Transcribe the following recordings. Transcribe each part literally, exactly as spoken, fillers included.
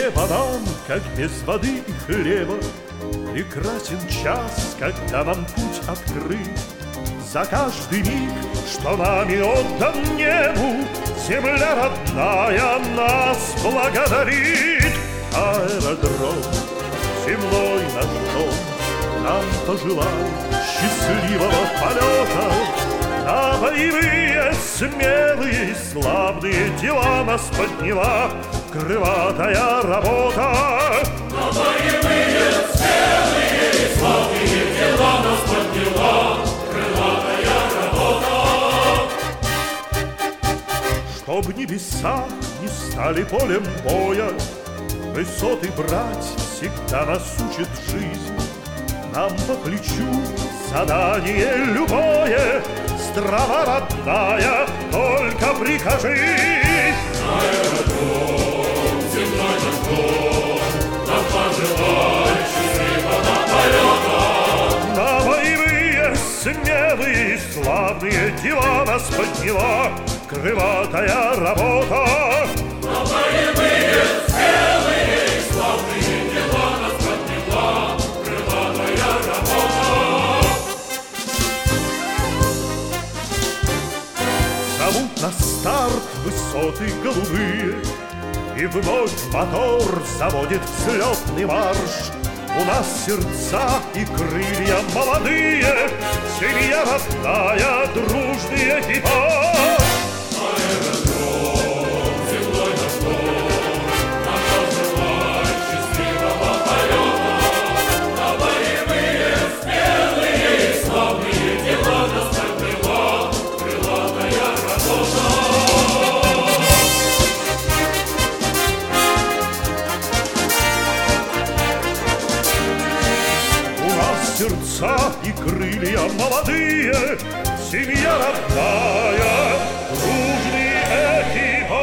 Небо нам, как без воды и хлеба, прекрасен час, когда нам путь открыт. За каждый миг, что нами отдан небу, земля родная нас благодарит. Аэродром, земной наш дом, нам пожелай счастливого полета. На боевые, смелые, славные дела нас подняла крылатая работа. На боевые, смелые и славные дела нас подняла крылатая работа. Чтоб небеса не стали полем боя, высоты брать всегда нас учит жизнь. Нам по плечу задание любое, страна родная, только прикажи. Аэродром, земной наш дом, нам пожелай счастливого полета. На боевые, смелые, славные дела нас подняла крылатая работа. На боевые, смелые и славные дела нас подняла крылатая работа. Зовут на старт высоты голубые, и вновь мотор заводит взлетный марш. У нас сердца и крылья молодые, семья родная, дружный экипаж. Аэродром, земной наш дом, нам пожелай счастливого полета. На боевые, смелые и славные дела нас подняла крылатая работа. Сердца и крылья молодые, семья родная, дружный экипаж.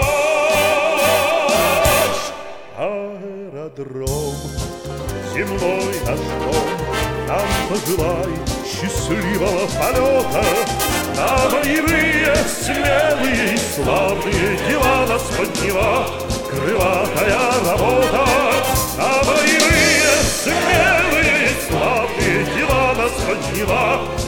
Аэродром, земной наш дом, нам пожелай счастливого полета. На боевые, смелые и славные дела нас подняла крылатая работа. На боевые, смелые и славные дела нас подняла